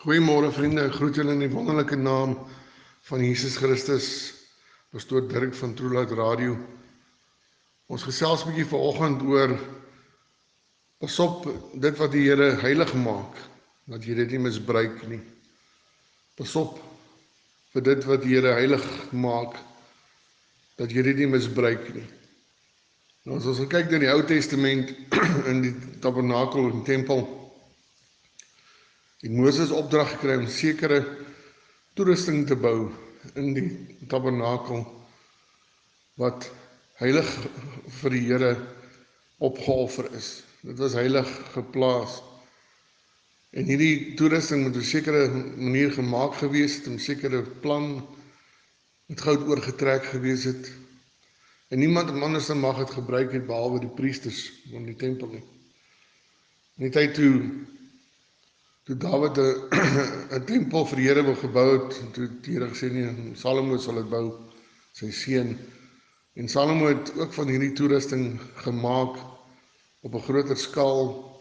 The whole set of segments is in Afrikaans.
Goeiemôre vriende, ek groet julle in die wonderlike naam van Jesus Christus. Pastoor Dirk van True Light Radio. Ons gesels 'n bietjie vanoggend oor pas op dit wat die Here heilig maak, dat jy dit nie misbruik nie. Pas op vir dit wat die Here heilig maak, dat jy dit nie misbruik nie. Nou as ons kyk na die Ou Testament in die tabernakel en tempel, het Moses opdrag gekry om sekere toerusting te bou in die tabernakel wat heilig vir die Here opgeoffer is. Dit was heilig geplaas. En hierdie toerusting moet op 'n sekere manier gemaak gewees het, 'n sekere plan met goud oorgetrek gewees het. En niemand anders mag dit gebruik het behalwe die priesters van die tempel nie. In die tyd toe Dawid 'n tempel vir die Here wou gebou het, toe die Here gesê nee, Salomo sal dit bou, sy seun. En Salomo het ook van hierdie toerusting gemaak op 'n groter skaal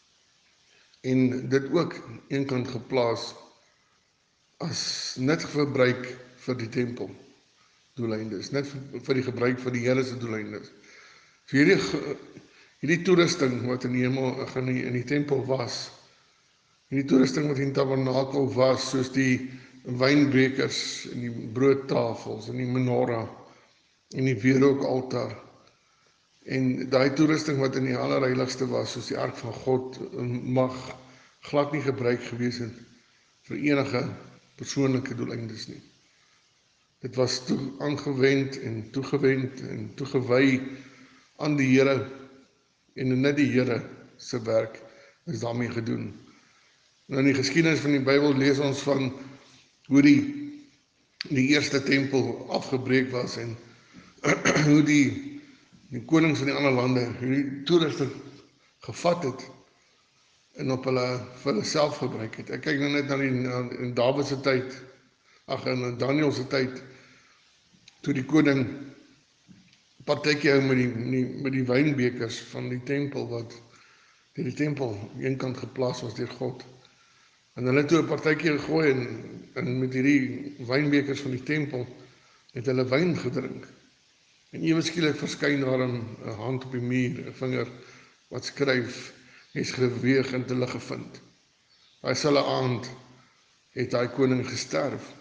en dit ook eenkant geplaas as net verbruik vir die tempel doeleindes, net vir die gebruik vir die Here se doeleindes. So hierdie toerusting wat in die tempel was, hierdie toerusting wat in die tabernakel was, soos die wynbekers en die broodtafels en die menorah en die wierookaltaar en daai toerusting wat in die allerheiligste was, soos die ark van God, mag glad nie gebruik gewees het vir enige persoonlike doeleindes nie. Dit was aangewend en toegewy aan die Here en net die Here se werk is daarmee gedoen. Nou in die geskiedenis van die Bybel lees ons van hoe die eerste tempel afgebreek was en hoe die konings van die ander lande hierdie toerusting gevat het en op vir hulle self gebruik het. Ek kyk nou net na in Dawid se tyd, in Daniël se tyd, toe die koning partytjie hou met die wynbekers van die tempel wat deur die tempel eenkant geplaas was deur God. En hulle toe 'n partytjie gegooi en met hierdie wynbekers van die tempel het hulle wyn gedrink. En ewe skielik verskyn daar 'n hand op die muur, 'n vinger wat skryf, hy's geweeg en hulle gevind. Daai selfde aand het daai koning gesterf.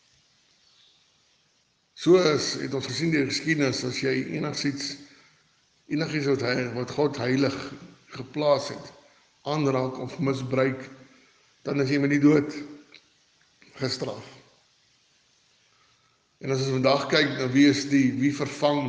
So het ons gesien die geskiedenis, as jy enigiets wat God heilig geplaas het, aanraak of misbruik, dan is jy met die dood gestraf. En as ons vandag kyk na wie vervang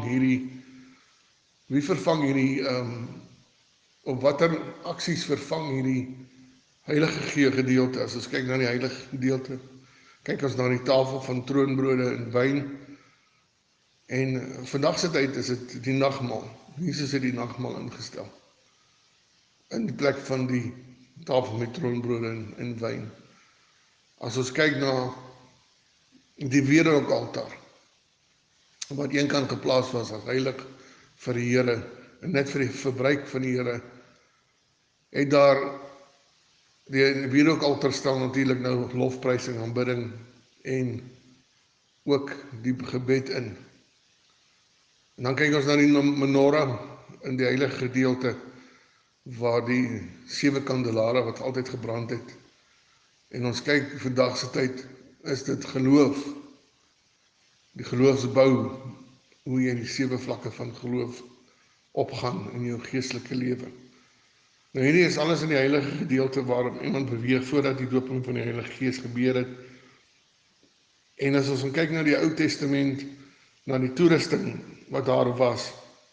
hierdie op watter aksies vervang hierdie heilige gedeelte. As ons kyk na die heilige gedeelte, kyk ons na die tafel van troonbrode en wyn. En vandag se tyd is dit die nagmaal. Jesus het die nagmaal ingestel in die plek van die tafel met troonbrode en wyn. As ons kyk na die wierookaltaar wat eenkant geplaas was as heilig vir die Here en net vir die verbruik van die Here, het daar die wierookaltaar stel natuurlik nou lofprysing, aanbidding en ook die gebed in. En dan kyk ons na die menorah in die heilige gedeelte waar die 7 kandelare wat altyd gebrand het. En ons kyk vandag se tyd, is dit geloof, die geloofsbou, hoe jy die 7 vlakke van geloof opgaan in jou geestelike lewe. Nou hierdie is alles in die heilige gedeelte waarom iemand beweeg voordat die dooping van die Heilige Gees gebeur het. En as ons kyk na die Ou Testament, na die toerusting wat daar was,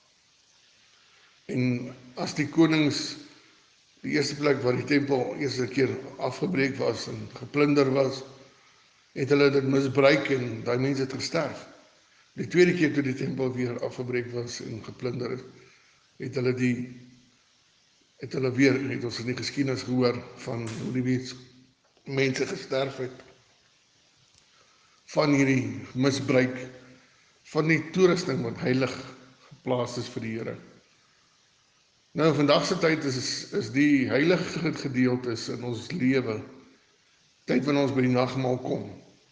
en as die konings, die eerste plek waar die tempel eerste keer afgebreek was en geplunder was, het hulle dit misbruik en daai mense het gesterf. Die tweede keer toe die tempel weer afgebreek was en geplunder is, het ons in die geskiedenis gehoor van hoe die mense gesterf het, van hierdie misbruik, van die toerusting wat heilig geplaas is vir die Here. Nou vandag se tyd is die heilige gedeeltes in ons lewe tyd wanneer ons by die nagmaal kom.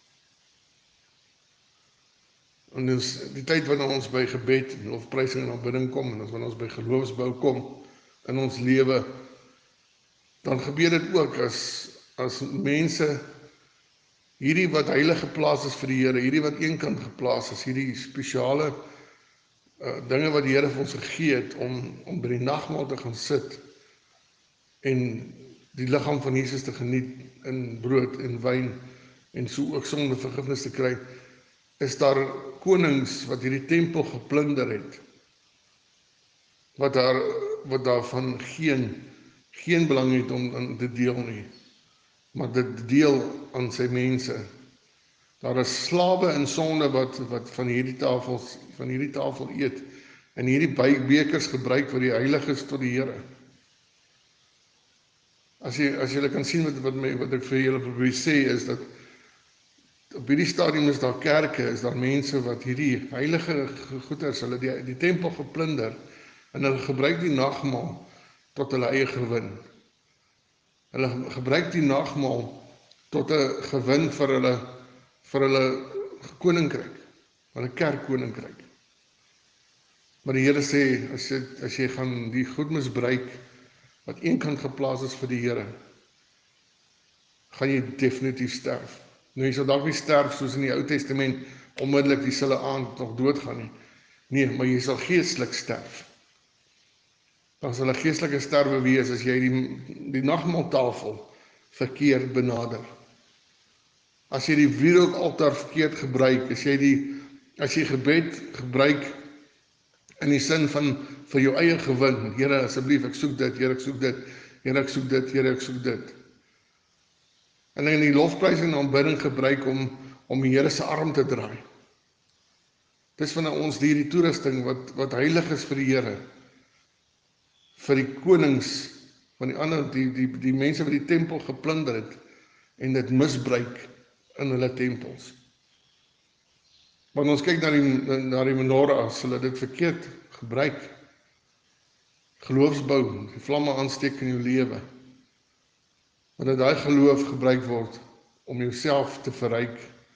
En dis die tyd wanneer ons by gebed en lofprysing en aanbidding kom, en wanneer ons by geloofsbou kom in ons lewe, dan gebeur dit ook as mense hierdie wat heilig geplaas is vir die Here, hierdie wat eenkant geplaas is, hierdie spesiale dinge wat die Here vir ons gegee het om by die nagmaal te gaan sit en die liggaam van Jesus te geniet in brood en wyn en so ook sonde vergifnis te kry, is daar konings wat hierdie tempel geplunder het, wat daarvan geen belang het om te deel nie, maar dit deel aan sy mense. Daar is slawe in sonde wat van hierdie tafel eet en hierdie bekers gebruik vir die heiliges tot die Here. As julle kan sien wat ek vir julle probeer sê, is dat op hierdie stadium is daar kerke, is daar mense wat hierdie heilige goeders, hulle die tempel geplunder, en hulle gebruik die nagmaal tot hulle eie gewin. Hulle gebruik die nagmaal tot 'n gewin vir hulle koninkryk, hulle kerkkoninkryk. Maar die Here sê, as jy gaan die goed misbruik, wat eenkant geplaas is vir die Here, gaan jy definitief sterf. Nou, jy sal dalk nie sterf soos in die Ou Testament, onmiddellik dieselfde aand nog doodgaan nie. Nee, maar jy sal geestelik sterf. Dan sal 'n geestelike sterwe wees as jy die nagmaaltafel verkeerd benader. As jy die wierookaltaar verkeerd gebruik, as jy gebed gebruik in die sin van vir jou eie gewin, Here asseblief, ek soek dit, Here ek soek dit, Here ek soek dit, Here ek soek dit. En in die lofprysing en aanbidding gebruik om die Here se arm te draai. Dis van ons die toerusting wat heilig is vir die Here, vir die konings van die ander, die mense wat die tempel geplunder het en dit misbruik in hulle tempels. Wanneer ons kyk na die menorah, as hulle dit verkeerd gebruik, geloofsbou, die vlamme aansteek in jou lewe, wanneer daai geloof gebruik word om jouself te verryk,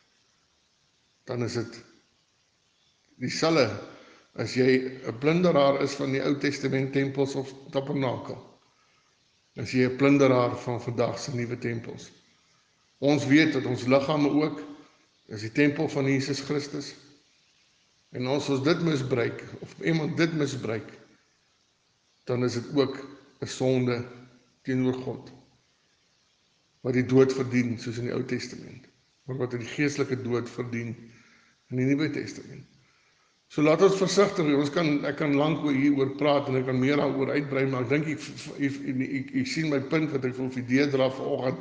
dan is dit dieselfde as jy 'n plunderaar is van die Ou Testament tempels of tabernakel, as jy 'n plunderaar van vandag se nuwe tempels. Ons weet dat ons liggame ook is die tempel van Jesus Christus, en as ons dit misbruik, of iemand dit misbruik, dan is dit ook 'n sonde teenoor God, wat die dood verdien, soos in die Ou Testament, maar wat die geestelike dood verdien in die Nuwe Testament. So laat ons versigtig wees. Ek kan lank hieroor praat en ek kan meer daaroor uitbrei, maar ek dink ek sien my punt wat ek wil vir deurdra vanoggend,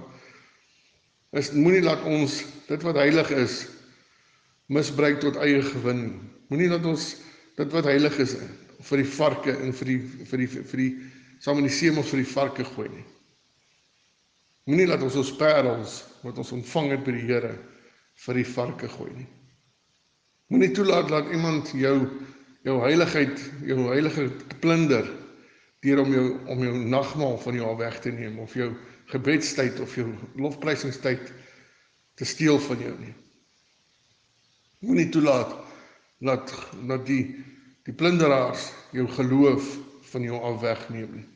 is moenie laat ons dit wat heilig is misbruik tot eie gewin nie. Moenie laat ons dit wat heilig is vir die varke en vir die saam in die semels vir die varke gooi nie. Moenie laat ons parels wat ons ontvang het by die Here vir die varke gooi nie. Moenie toelaat dat iemand jou heiligheid, jou heilige plunder, deur om jou nagmaal van jou weg te neem, of jou gebedstyd of jou lofprysingstyd te steel van jou nie. Moenie toelaat dat die plunderaars jou geloof van jou af wegneem nie.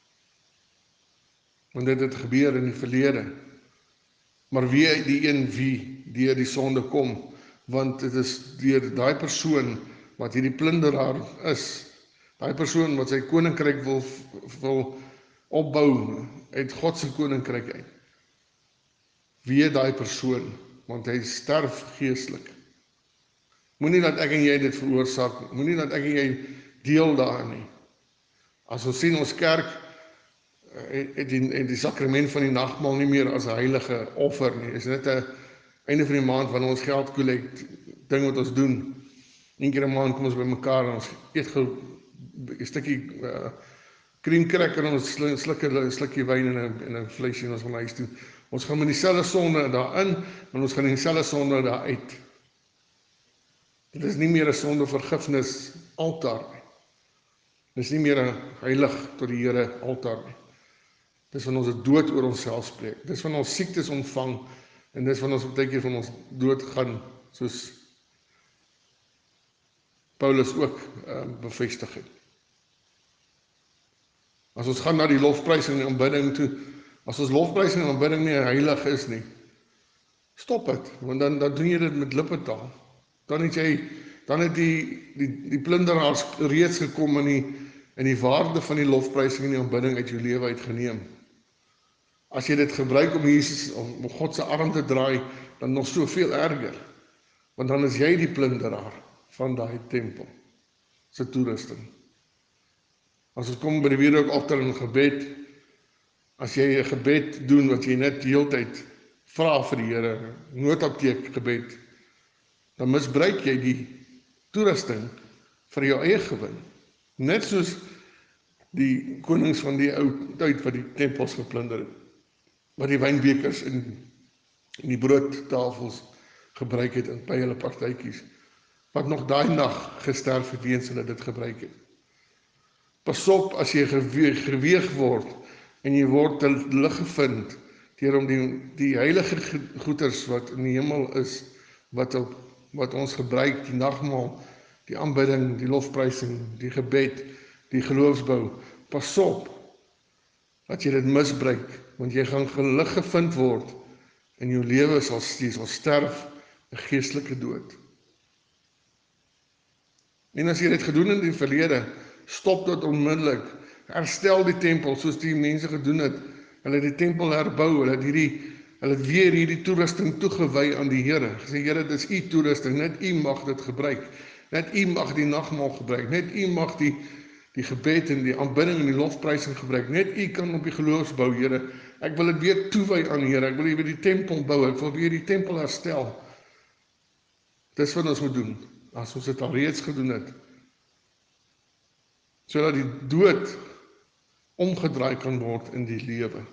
Want dit het gebeur in die verlede. Maar wie die een wie deur die sonde kom, want dit is deur daai persoon wat hierdie plunderaar is, daai persoon wat sy koninkryk wil opbou uit God se koninkryk uit. Wie daai persoon, want hy sterf geestelik. Moenie dat ek en jy dit veroorsaak, moenie dat ek en jy deel daarin nie. As ons sien ons kerk het die sakrament van die nagmaal nie meer as 'n heilige offer nie. Is net 'n einde van die maand wanneer ons geld kollekt, ding wat ons doen. Een keer 'n maand kom ons bymekaar en ons eet gou 'n stukkie cream cracker en ons slukkie wyn en 'n vleisie en ons gaan huis toe. Ons gaan met dieselfde sonde daarin, en ons gaan in dieselfde sonde daar uit. Dit is nie meer 'n sonde vergifnis altaar nie. Dit is nie meer 'n heilig tot die Here altaar nie. Dis van ons die dood oor onsself spreek. Dis van ons siektes ontvang, en dis van ons baie keer van ons dood gaan, soos Paulus ook bevestig het. As ons gaan na die lofprysing en aanbidding toe, as ons lofprysing en aanbidding nie heilig is nie, stop dit, want dan doen jy dit met lippetaal. Dan het die plunderaars reeds gekom in die waarde van die lofprysing en die aanbidding uit jou lewe uitgeneem. As jy dit gebruik om Jesus, om God se arm te draai, dan nog soveel erger, want dan is jy die plunderaar van daai tempel se toerusting. As ons kom by die wierookaltaar in gebed, as jy 'n gebed doen wat jy net die hele tyd vra vir die Here, noodapteek gebed, dan misbruik jy die toerusting vir jou eie gewin. Net soos die konings van die ou tyd wat die tempels geplunder het, wat die wynbekers en die broodtafels gebruik het by hulle partytjies, wat nog daai nag gesterf het weens hulle dit gebruik het. Pas op as jy geweeg word en jy word te lig gevind deur om die heilige goeders wat in die hemel is, wat ons gebruik, die nagmaal, die aanbidding, die lofprysing, die gebed, die geloofsbou. Pas op dat jy dit misbruik, want jy gaan gelig gevind word en jou lewe sal sterf 'n geestelike dood. En as jy dit gedoen in die verlede, stop dit onmiddellik. Herstel die tempel soos die mense gedoen het. Hulle het die tempel herbou, hulle het weer hierdie toerusting toegewy aan die Here. Gesê, Here, dit is u toerusting, net u mag dit gebruik. Net u mag die nagmaal gebruik, net u mag die gebed en die aanbidding en die lofprysing gebruik. Net u kan op die geloofsbou, Here. Ek wil dit weer toewy aan Here. Ek wil weer die tempel bou. Ek wil weer die tempel herstel. Dis wat ons moet doen, as ons dit al reeds gedoen het. Sodat die dood omgedraai kan word in die lewe.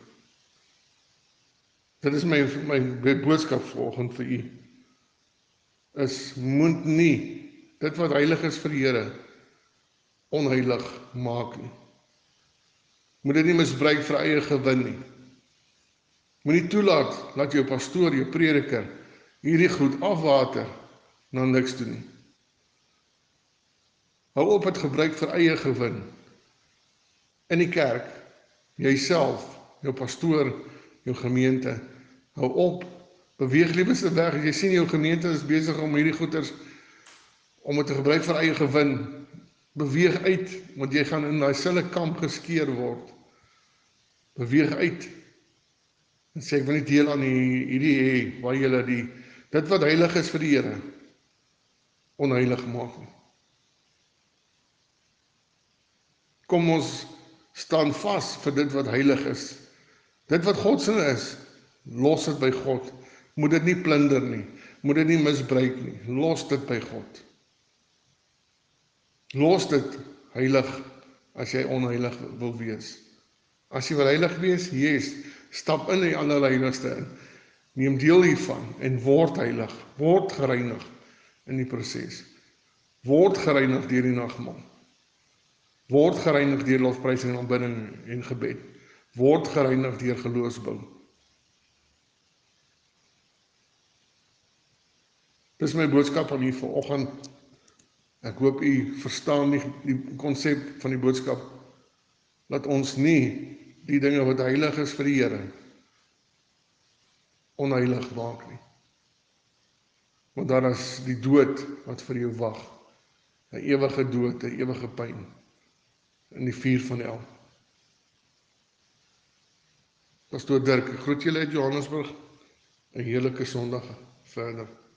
Dit is my boodskap vanoggend vir u. Moet nie dit wat heilig is vir die Here onheilig maak nie. Moet dit nie misbruik vir eie gewin nie. Moenie toelaat dat jou pastoor, jou prediker, hierdie goed afwater na niks doen nie. Hou op het gebruik vir eie gewin. In die kerk, jyself, jou pastoor, jou gemeente, hou op, beweeg liewes weg. As jy sien jou gemeente is besig om hierdie goeders, om het te gebruik vir eie gewin, beweeg uit, want jy gaan in daai selfe kamp geskeer word. Beweeg uit, en sê ek wil nie deel aan hierdie hê, waar julle dit wat heilig is vir die Here, onheilig maak nie. Kom ons staan vas vir dit wat heilig is. Dit wat God se is, los dit by God. Moet dit nie plunder nie, moet dit nie misbruik nie. Los dit by God. Los dit heilig as jy onheilig wil wees. As jy wil heilig wees, yes, stap in die allerheiligste in. Neem deel hiervan en word heilig, word gereinig in die proses. Word gereinig deur die nagmaal. Word gereinig deur lofprysing en aanbidding en gebed. Word gereinig deur geloofsbou. Dis my boodskap aan u vanoggend. Ek hoop u verstaan die konsep van die boodskap, dat ons nie die dinge wat heilig is vir die Here onheilig maak nie. Want daar is die dood wat vir jou wag, 'n ewige dood, 'n ewige pyn in die vuur van hel. Pastoor Dirk, ek groet julle uit Johannesburg, 'n heerlike Sondag verder.